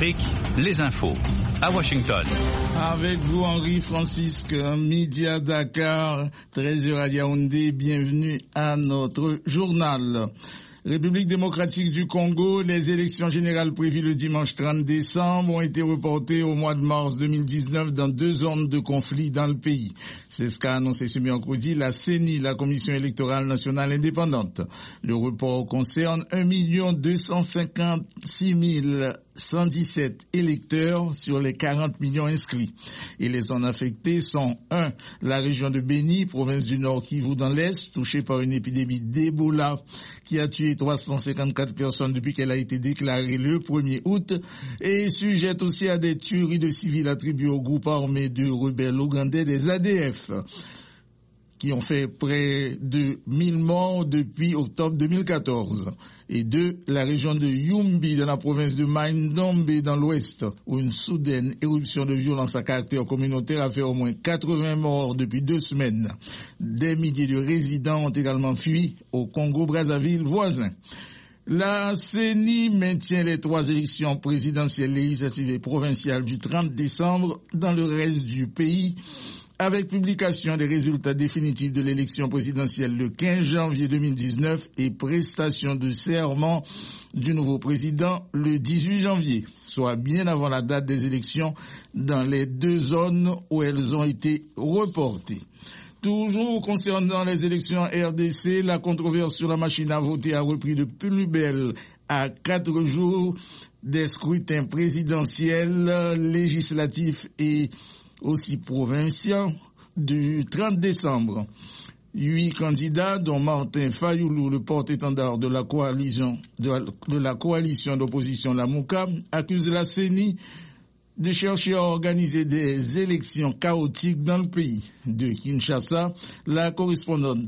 Afrique, les infos. À Washington. Avec vous, Henri-Francisque, midi à Dakar, 13h à Yaoundé. Bienvenue à notre journal. République démocratique du Congo, les élections générales prévues le dimanche 30 décembre ont été reportées au mois de mars 2019 dans 2 zones de conflit dans le pays. C'est ce qu'a annoncé ce mercredi la CENI, la Commission électorale nationale indépendante. Le report concerne 1 256 117 électeurs sur les 40 millions inscrits. Et les zones affectées sont 1. La région de Béni, province du Nord Kivu dans l'Est, touchée par une épidémie d'Ebola qui a tué 354 personnes depuis qu'elle a été déclarée le 1er août et sujette aussi à des tueries de civils attribuées au groupe armé de rebelles ougandais des ADF, qui ont fait près de 1000 morts depuis octobre 2014. Et 2, la région de Yumbi, dans la province de Mai-Ndombe, dans l'ouest, où une soudaine éruption de violence à caractère communautaire a fait au moins 80 morts depuis 2 semaines. Des milliers de résidents ont également fui au Congo-Brazzaville voisin. La CENI maintient les 3 élections présidentielles, législatives et provinciales du 30 décembre dans le reste du pays, avec publication des résultats définitifs de l'élection présidentielle le 15 janvier 2019 et prestation de serment du nouveau président le 18 janvier, soit bien avant la date des élections dans les 2 zones où elles ont été reportées. Toujours concernant les élections RDC, la controverse sur la machine à voter a repris de plus belle à 4 jours des scrutins présidentiels, législatifs et aussi provinciaux du 30 décembre. 8 candidats, dont Martin Fayoulou, le porte-étendard de la coalition d'opposition Lamouka, accusent la CENI de chercher à organiser des élections chaotiques dans le pays. De Kinshasa, la correspondance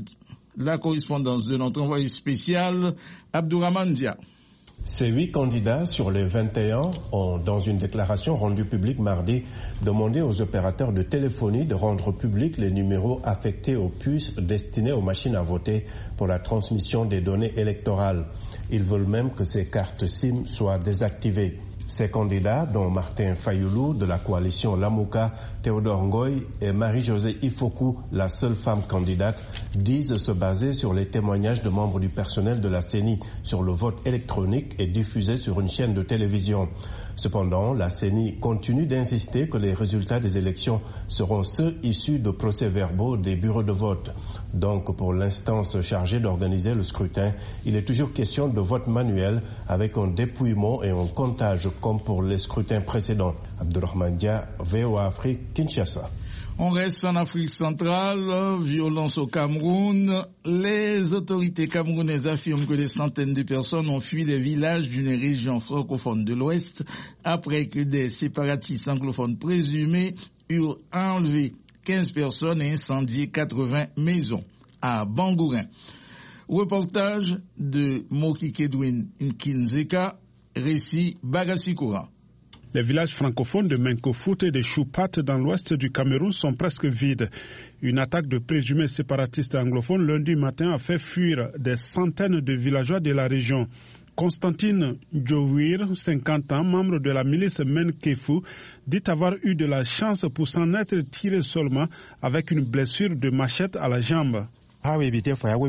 de notre envoyé spécial, Abdourahmane Dia. Ces 8 candidats sur les 21 ont, dans une déclaration rendue publique mardi, demandé aux opérateurs de téléphonie de rendre publics les numéros affectés aux puces destinées aux machines à voter pour la transmission des données électorales. Ils veulent même que ces cartes SIM soient désactivées. Ces candidats, dont Martin Fayoulou de la coalition Lamouka, Théodore Ngoy et Marie-Josée Ifoku, la seule femme candidate, disent se baser sur les témoignages de membres du personnel de la CENI sur le vote électronique et diffusé sur une chaîne de télévision. Cependant, la CENI continue d'insister que les résultats des élections seront ceux issus de procès-verbaux des bureaux de vote. Donc, pour l'instance chargée d'organiser le scrutin, il est toujours question de vote manuel avec un dépouillement et un comptage comme pour les scrutins précédents. Abdourahmane Dia, VOA Afrique, Kinshasa. On reste en Afrique centrale, violence au Cameroun. Les autorités camerounaises affirment que des centaines de personnes ont fui les villages d'une région francophone de l'Ouest après que des séparatistes anglophones présumés eurent enlevé 15 personnes et incendié 80 maisons à Bangourin. Reportage de Moki Kedwin Nkinzeka, récit Bagassikora. Les villages francophones de Menkofout et de Choupat dans l'ouest du Cameroun sont presque vides. Une attaque de présumés séparatistes anglophones lundi matin a fait fuir des centaines de villageois de la région. Constantine Djouir, 50 ans, membre de la milice Menkefu, dit avoir eu de la chance pour s'en être tiré seulement avec une blessure de machette à la jambe. Il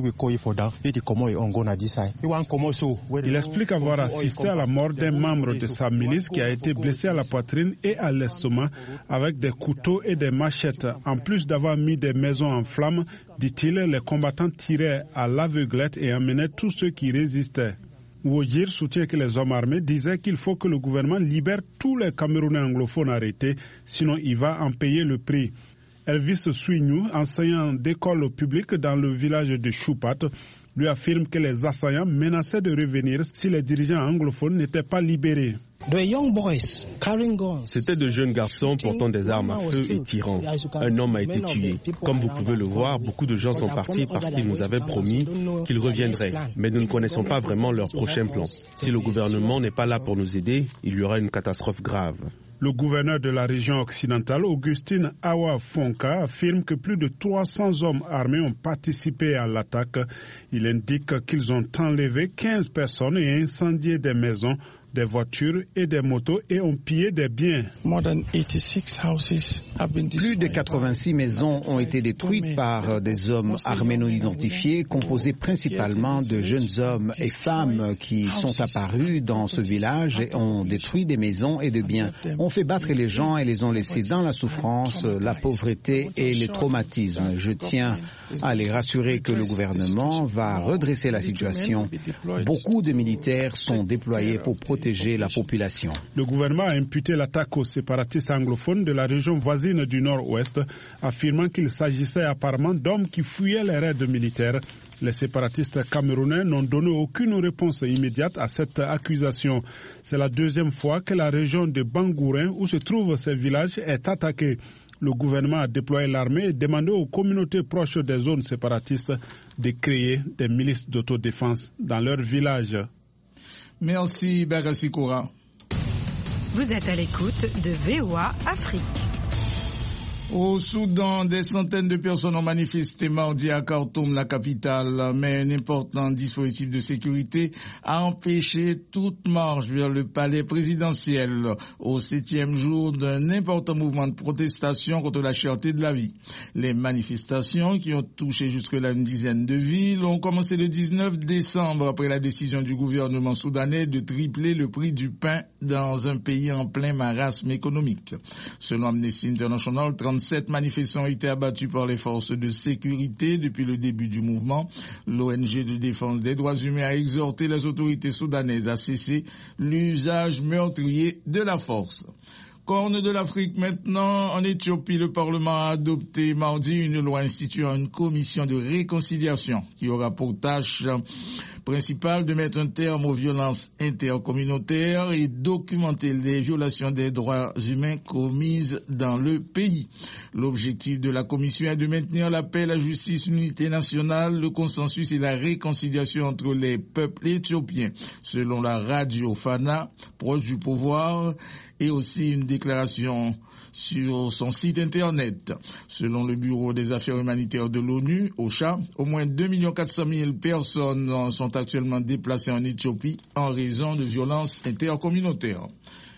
explique avoir assisté à la mort d'un membre de sa milice qui a été blessé à la poitrine et à l'estomac avec des couteaux et des machettes. En plus d'avoir mis des maisons en flammes, dit-il, les combattants tiraient à l'aveuglette et emmenaient tous ceux qui résistaient. Wojir soutient que les hommes armés disaient qu'il faut que le gouvernement libère tous les Camerounais anglophones arrêtés, sinon il va en payer le prix. Elvis Suignou, enseignant d'école publique dans le village de Choupat, lui affirme que les assaillants menaçaient de revenir si les dirigeants anglophones n'étaient pas libérés. C'étaient de jeunes garçons portant des armes à feu et tirant. Un homme a été tué. Comme vous pouvez le voir, beaucoup de gens sont partis parce qu'ils nous avaient promis qu'ils reviendraient. Mais nous ne connaissons pas vraiment leur prochain plan. Si le gouvernement n'est pas là pour nous aider, il y aura une catastrophe grave. Le gouverneur de la région occidentale, Augustine Awa Fonka, affirme que plus de 300 hommes armés ont participé à l'attaque. Il indique qu'ils ont enlevé 15 personnes et incendié des maisons, des voitures et des motos et ont pillé des biens. Plus de 86 maisons ont été détruites par des hommes armés non identifiés, composés principalement de jeunes hommes et femmes qui sont apparus dans ce village et ont détruit des maisons et des biens. On fait battre les gens et les ont laissés dans la souffrance, la pauvreté et les traumatismes. Je tiens à les rassurer que le gouvernement va redresser la situation. Beaucoup de militaires sont déployés pour protéger la population. Le gouvernement a imputé l'attaque aux séparatistes anglophones de la région voisine du nord-ouest, affirmant qu'il s'agissait apparemment d'hommes qui fuyaient les raids militaires. Les séparatistes camerounais n'ont donné aucune réponse immédiate à cette accusation. C'est la deuxième fois que la région de Bangourin, où se trouvent ces villages, est attaquée. Le gouvernement a déployé l'armée et demandé aux communautés proches des zones séparatistes de créer des milices d'autodéfense dans leurs villages. Merci, Bagassi Koura. Vous êtes à l'écoute de VOA Afrique. Au Soudan, des centaines de personnes ont manifesté mardi à Khartoum, la capitale, mais un important dispositif de sécurité a empêché toute marche vers le palais présidentiel au 7e jour d'un important mouvement de protestation contre la cherté de la vie. Les manifestations, qui ont touché jusque-là une dizaine de villes, ont commencé le 19 décembre après la décision du gouvernement soudanais de tripler le prix du pain dans un pays en plein marasme économique. Selon Amnesty International, 37 manifestants ont été abattus par les forces de sécurité depuis le début du mouvement. L'ONG de défense des droits humains a exhorté les autorités soudanaises à cesser l'usage meurtrier de la force. Corne de l'Afrique maintenant, en Éthiopie, le Parlement a adopté mardi une loi instituant une commission de réconciliation qui aura pour tâche principale de mettre un terme aux violences intercommunautaires et documenter les violations des droits humains commises dans le pays. L'objectif de la commission est de maintenir la paix, la justice, l'unité nationale, le consensus et la réconciliation entre les peuples éthiopiens, selon la radio Fana, proche du pouvoir, et aussi une déclaration sur son site internet. Selon le Bureau des affaires humanitaires de l'ONU, OCHA, au moins 2 400 000 personnes sont actuellement déplacées en Éthiopie en raison de violences intercommunautaires.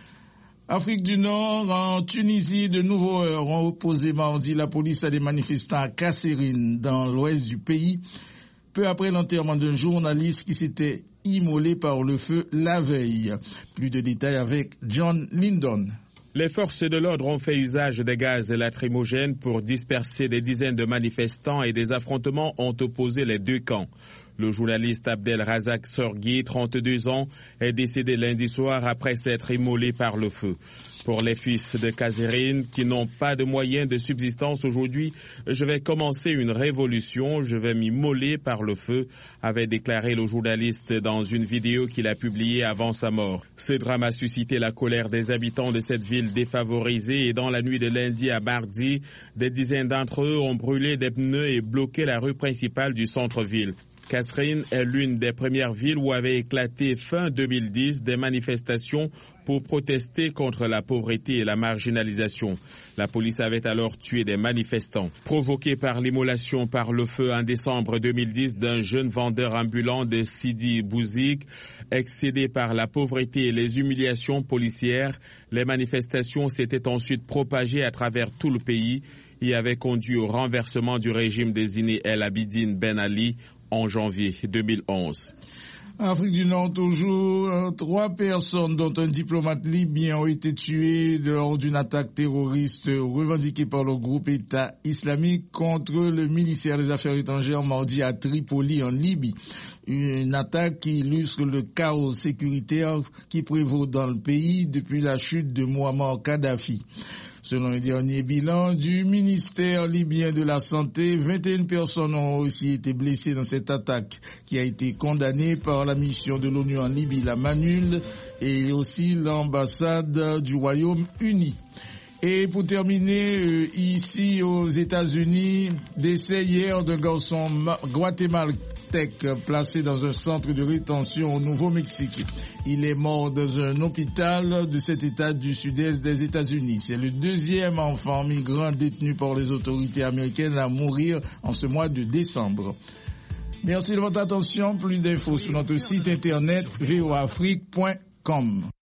Afrique du Nord, en Tunisie, de nouveaux heurts ont opposé mardi la police à des manifestants à Kasserine, dans l'ouest du pays, peu après l'enterrement d'un journaliste qui s'était immolé par le feu la veille. Plus de détails avec John Lyndon. Les forces de l'ordre ont fait usage des gaz lacrymogènes pour disperser des dizaines de manifestants et des affrontements ont opposé les deux camps. Le journaliste Abdel Razak Sorghi, 32 ans, est décédé lundi soir après s'être immolé par le feu. Pour les fils de Kasserine qui n'ont pas de moyens de subsistance aujourd'hui, je vais commencer une révolution, je vais m'immoler par le feu, avait déclaré le journaliste dans une vidéo qu'il a publiée avant sa mort. Ce drame a suscité la colère des habitants de cette ville défavorisée et dans la nuit de lundi à mardi, des dizaines d'entre eux ont brûlé des pneus et bloqué la rue principale du centre-ville. Kasserine est l'une des premières villes où avaient éclaté fin 2010 des manifestations pour protester contre la pauvreté et la marginalisation. La police avait alors tué des manifestants. Provoqués par l'immolation par le feu en décembre 2010 d'un jeune vendeur ambulant de Sidi Bouzik, excédé par la pauvreté et les humiliations policières, les manifestations s'étaient ensuite propagées à travers tout le pays et avaient conduit au renversement du régime de Zine El Abidine Ben Ali en janvier 2011. Afrique du Nord toujours, 3 personnes dont un diplomate libyen ont été tuées lors d'une attaque terroriste revendiquée par le groupe État islamique contre le ministère des Affaires étrangères mardi à Tripoli en Libye. Une attaque qui illustre le chaos sécuritaire qui prévaut dans le pays depuis la chute de Muammar Kadhafi. Selon un dernier bilan du ministère libyen de la Santé, 21 personnes ont aussi été blessées dans cette attaque qui a été condamnée par la mission de l'ONU en Libye, la MANUL, et aussi l'ambassade du Royaume-Uni. Et pour terminer, ici aux États-Unis, décès hier d'un garçon guatémaltèque placé dans un centre de rétention au Nouveau-Mexique. Il est mort dans un hôpital de cet état du sud-est des États-Unis. C'est le deuxième enfant migrant détenu par les autorités américaines à mourir en ce mois de décembre. Merci de votre attention. Plus d'infos sur notre site internet voaafrique.com. voa.com.